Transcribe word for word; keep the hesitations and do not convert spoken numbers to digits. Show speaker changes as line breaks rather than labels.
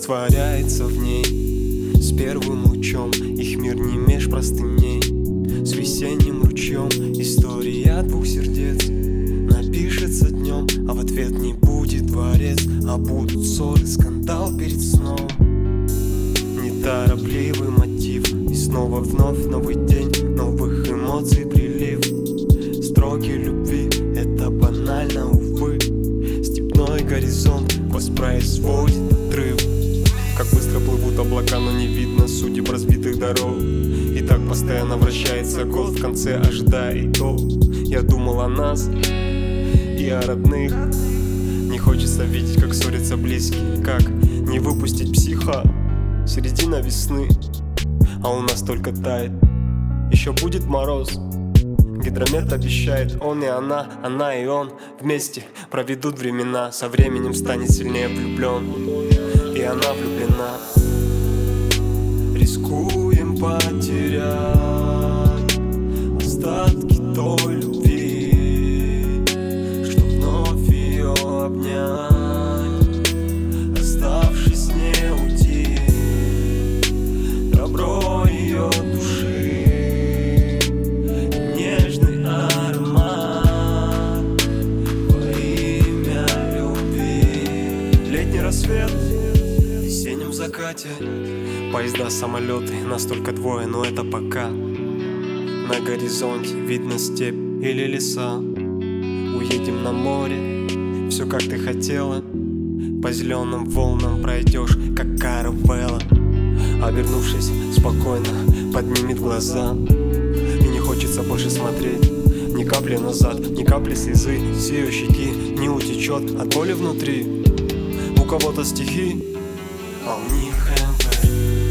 растворяется в ней. С первым лучом их мир не меж простыней. С весенним ручьем история двух сердец напишется днем, а в ответ не будет дворец, а будут ссоры, скандал перед сном. Неторопливый мотив, и снова вновь новый день, новых эмоций прилив. Строки любви — это банально, увы. Степной горизонт воспроизводит отрыв. Как быстро плывут облака, но не видно судеб разбитых дорог. И так постоянно вращается год, в конце ожидая итог. Я думал о нас и о родных. Не хочется видеть, как ссорятся близкие. Как не выпустить психа? Середина весны, а у нас только тает. Еще будет мороз. Гидромет обещает, он и она, она и он вместе проведут времена. Со временем станет сильнее влюблен, и она влюблена. Рискуем потерять остатки той любви, что вновь ее обнять, оставшись не уйти. Добро ее души, нежный аромат во имя любви. Летний рассвет в весеннем закате. Поезда, самолеты, нас только двое, но это пока. На горизонте видно степь или леса. Уедем на море, все как ты хотела. По зеленым волнам пройдешь, как каравелла. Обернувшись спокойно, поднимет глаза. И не хочется больше смотреть ни капли назад, ни капли слезы с ее щеки не утечет от боли внутри. У кого-то стихи, а у них эм вэ.